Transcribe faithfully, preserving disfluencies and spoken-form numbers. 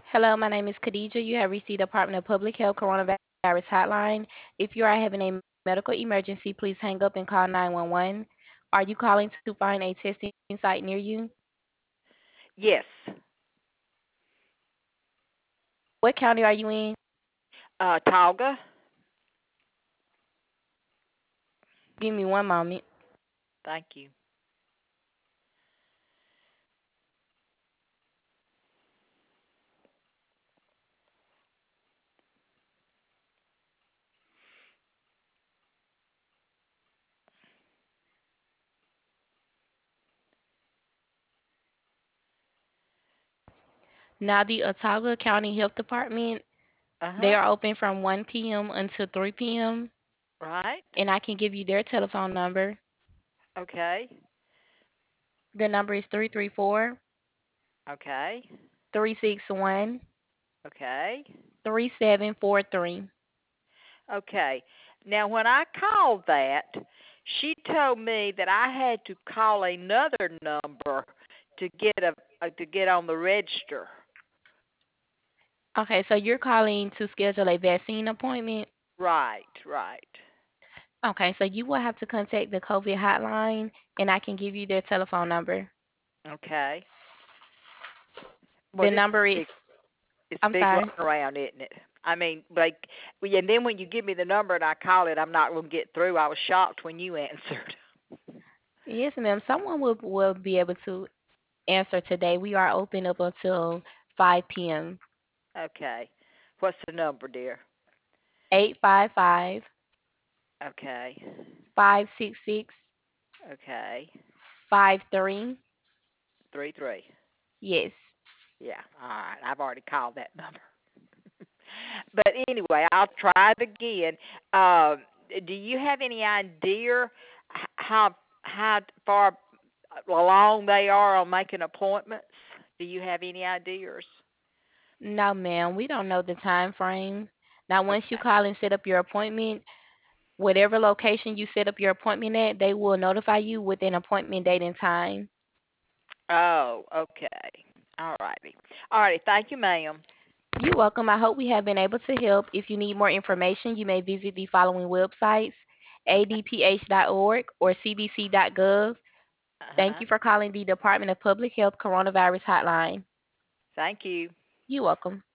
Hello, my name is Khadija. You have reached the Department of Public Health Coronavirus Hotline. If you are having a medical emergency, please hang up and call nine one one. Are you calling to find a testing site near you? Yes. What county are you in? Uh, Tauga. Give me one moment. Thank you. Now, the Ottawa County Health Department, Uh they huh. are open from one p m until three p m Right. and I can give you their telephone number. Okay. The number is three three four, Okay. three six one, Okay. three seven four three. Okay. Now, when I called that, she told me that I had to call another number to get a uh, to get on the register. Okay, so you're calling to schedule a vaccine appointment? Right. Right. Okay, so you will have to contact the COVID hotline, and I can give you their telephone number. Okay. Well, The this is number is, big. It's I'm big sorry. runaround, isn't it? I mean, like, well, and then when you give me the number and I call it, I'm not going to get through. I was shocked when you answered. Yes, ma'am. Someone will will be able to answer today. We are open up until five p m. Okay. What's the number, dear? Eight five five Okay. five six six Okay. five three. Three three. Yes. Yeah. All right. I've already called that number. But anyway, I'll try it again. Um, do you have any idea h- how how far along they are on making appointments? Do you have any ideas? No, ma'am. We don't know the time frame. Now, once you Okay. call and set up your appointment, whatever location you set up your appointment at, they will notify you with an appointment date and time. Oh, okay. All righty. All righty. Thank you, ma'am. You're welcome. I hope we have been able to help. If you need more information, you may visit the following websites: a d p h dot org or c d c dot gov. Uh Thank huh. you for calling the Department of Public Health Coronavirus Hotline. Thank you. You're welcome.